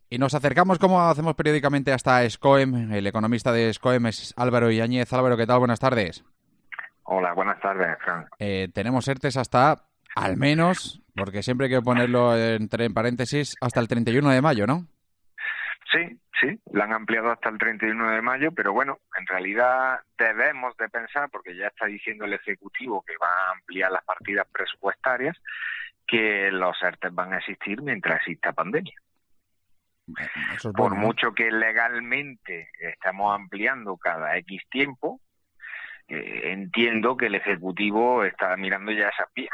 Y nos acercamos, como hacemos periódicamente, hasta SCOEM. El economista de SCOEM es Álvaro Yáñez. Álvaro, ¿qué tal? Buenas tardes. Hola, buenas tardes, Fran. Tenemos ERTES hasta, al menos, porque siempre hay que ponerlo entre paréntesis, hasta el 31 de mayo, ¿no? Sí, la han ampliado hasta el 31 de mayo, pero bueno, en realidad debemos de pensar, porque ya está diciendo el Ejecutivo que va a ampliar las partidas presupuestarias, que los ERTES van a existir mientras exista pandemia. Eso es Por bueno, ¿no? mucho que legalmente estamos ampliando cada X tiempo, entiendo que el Ejecutivo está mirando ya esas vías.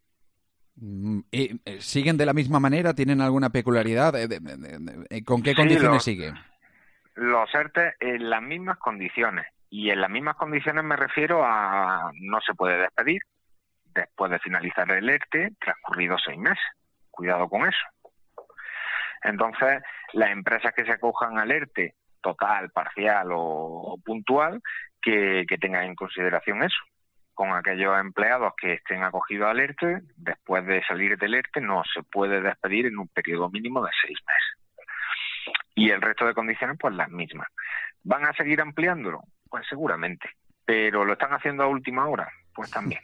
¿Y siguen de la misma manera? ¿Tienen alguna peculiaridad? ¿Con qué Sí, condiciones siguen? los ERTE en las mismas condiciones. Y en las mismas condiciones me refiero a no se puede despedir después de finalizar el ERTE, transcurridos 6 meses. Cuidado con eso. Entonces, las empresas que se acojan al ERTE, total, parcial o puntual, que tengan en consideración eso. Con aquellos empleados que estén acogidos al ERTE, después de salir del ERTE, no se puede despedir en un periodo mínimo de 6 meses. Y el resto de condiciones, pues las mismas. ¿Van a seguir ampliándolo? Pues seguramente. ¿Pero lo están haciendo a última hora? Pues también.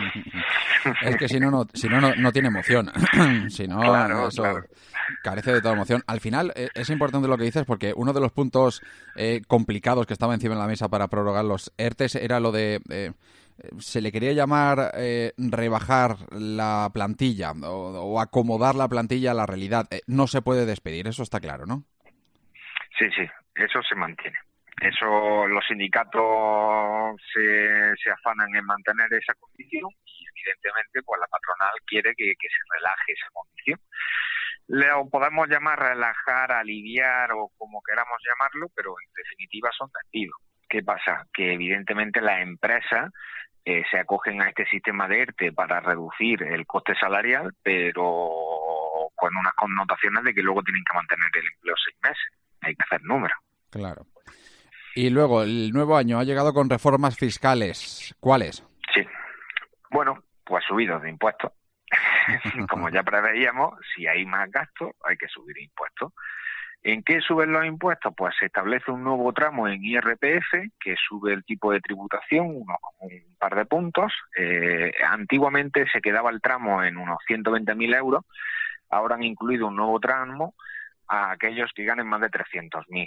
Es que si no, no tiene emoción. Si no, Claro, claro. eso carece de toda emoción. Al final, es importante lo que dices, porque uno de los puntos complicados que estaba encima de la mesa para prorrogar los ERTES era lo de... se le quería llamar rebajar la plantilla o acomodar la plantilla a la realidad. No se puede despedir, eso está claro, ¿no? Sí, eso se mantiene. Eso, los sindicatos se afanan en mantener esa condición y evidentemente pues la patronal quiere que se relaje esa condición. Lo podemos llamar relajar, aliviar o como queramos llamarlo, pero en definitiva son despidos. ¿Qué pasa? Que evidentemente las empresas se acogen a este sistema de ERTE para reducir el coste salarial, pero con unas connotaciones de que luego tienen que mantener el empleo 6 meses. Hay que hacer números. Claro. Y luego, el nuevo año ha llegado con reformas fiscales. ¿Cuáles? Sí. Bueno, pues subidos de impuestos. Como ya preveíamos, si hay más gastos, hay que subir impuestos. ¿En qué suben los impuestos? Pues se establece un nuevo tramo en IRPF que sube el tipo de tributación un par de puntos. Antiguamente se quedaba el tramo en unos 120.000 euros. Ahora han incluido un nuevo tramo a aquellos que ganen más de 300.000.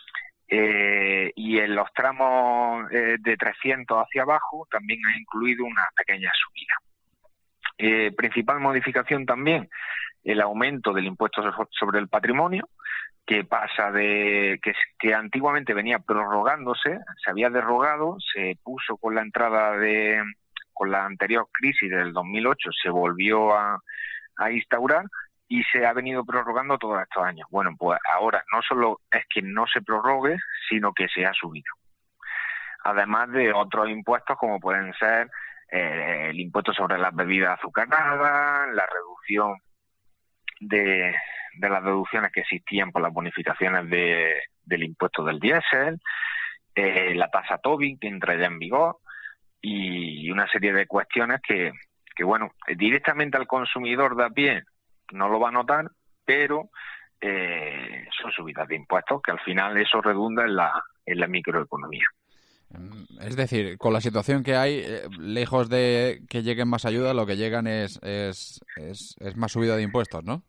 Y en los tramos de 300 hacia abajo también ha incluido una pequeña subida. Principal modificación también, el aumento del impuesto sobre el patrimonio, que pasa de que antiguamente venía prorrogándose, se había derogado, se puso con la entrada con la anterior crisis del 2008, se volvió a instaurar y se ha venido prorrogando todos estos años. Bueno, pues ahora no solo es que no se prorrogue, sino que se ha subido. Además de otros impuestos como pueden ser el impuesto sobre las bebidas azucaradas, la reducción de las deducciones que existían por las bonificaciones del impuesto del diésel, la tasa Tobin que entra ya en vigor y una serie de cuestiones que bueno, directamente al consumidor de a pie no lo va a notar, pero son subidas de impuestos que al final eso redunda en la microeconomía. Es decir, con la situación que hay, lejos de que lleguen más ayuda, lo que llegan es más subida de impuestos, ¿no?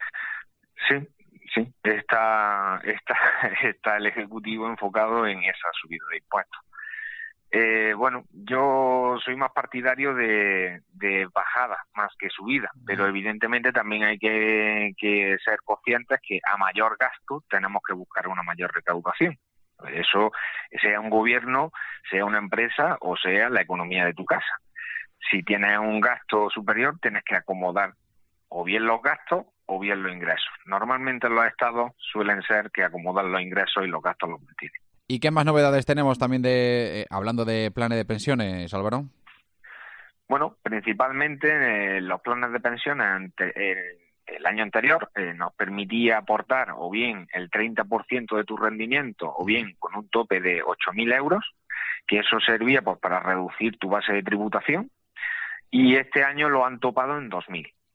Sí, está el Ejecutivo enfocado en esa subida de impuestos. Bueno, yo soy más partidario de bajadas más que subidas, pero evidentemente también hay que ser conscientes que a mayor gasto tenemos que buscar una mayor recaudación. Eso sea un gobierno, sea una empresa o sea la economía de tu casa. Si tienes un gasto superior, tienes que acomodar o bien los gastos o bien los ingresos. Normalmente los estados suelen ser que acomodan los ingresos y los gastos los mantienen. ¿Y qué más novedades tenemos también hablando de planes de pensiones, Álvaro? Bueno, principalmente los planes de pensiones el año anterior nos permitía aportar o bien el 30% de tu rendimiento o bien con un tope de 8.000 euros, que eso servía pues para reducir tu base de tributación, y este año lo han topado en 2.000.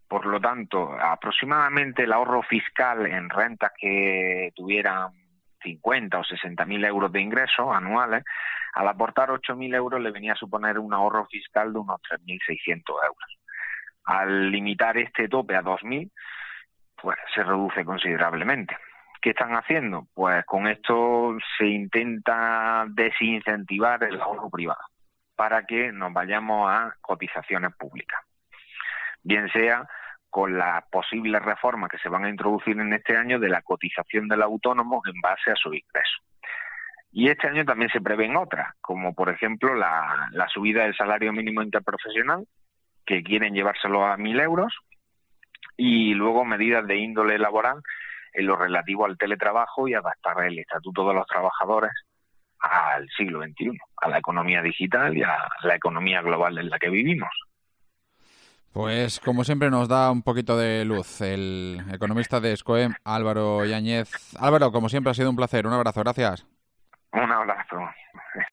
Por lo tanto, aproximadamente el ahorro fiscal en rentas que tuvieran 50 o 60.000 euros de ingresos anuales, al aportar 8.000 euros le venía a suponer un ahorro fiscal de unos 3.600 euros. Al limitar este tope a 2.000, pues se reduce considerablemente. ¿Qué están haciendo? Pues con esto se intenta desincentivar el ahorro privado para que nos vayamos a cotizaciones públicas. Bien sea con las posibles reformas que se van a introducir en este año de la cotización del autónomo en base a su ingreso. Y este año también se prevén otras, como por ejemplo la subida del salario mínimo interprofesional, que quieren llevárselo a 1.000 euros, y luego medidas de índole laboral en lo relativo al teletrabajo y adaptar el Estatuto de los Trabajadores al siglo XXI, a la economía digital y a la economía global en la que vivimos. Pues como siempre nos da un poquito de luz el economista de SCOEM, Álvaro Yáñez. Álvaro, como siempre ha sido un placer. Un abrazo, gracias. Un abrazo.